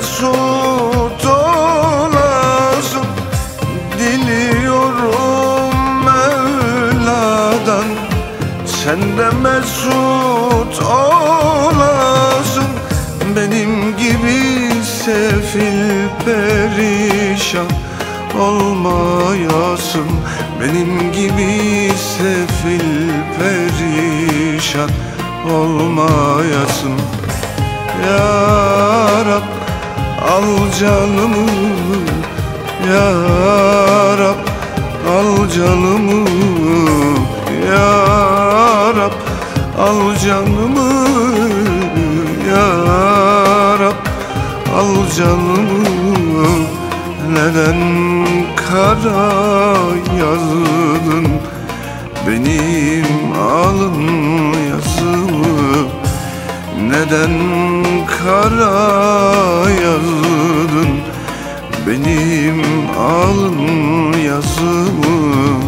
mesut olasın, diliyorum Mevla'dan. Sen de mesut olasın, benim gibi sefil perişan olmayasın. Benim gibi sefil perişan olmayasın. Ya Rab al canımı, Ya Rab al canımı, Ya Rab al canımı, Ya Rab al canımı. Neden kara yazdın benim alın yazımı? Neden kara yazdın benim alın yazımı?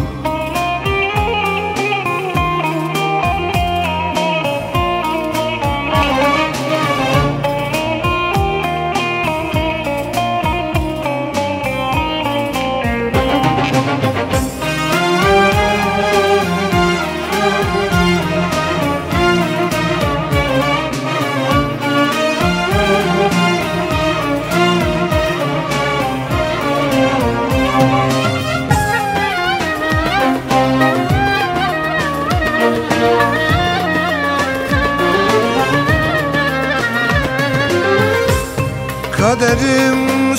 Kaderim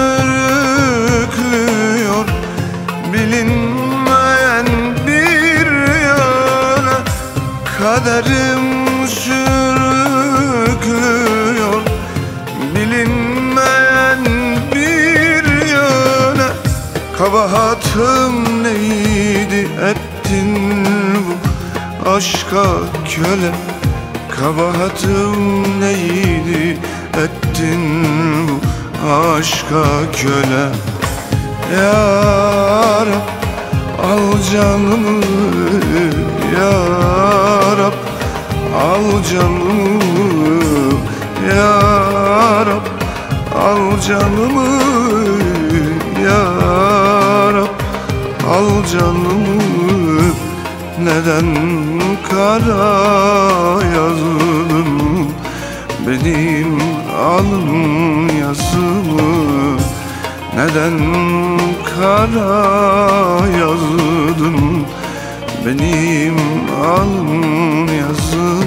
sürüklüyor bilinmeyen bir yöne. Kaderim sürüklüyor bilinmeyen bir yöne. Kabahatım neydi ettin bu aşka köle? Kabahatım neydi ettin bu aşka köle? Ya Rab al canımı, Ya Rab al canımı, Ya Rab al canımı, Ya Rab al canımı. Neden kara yazdın benim alın yazımı? Neden kara yazdın benim alın yazımı?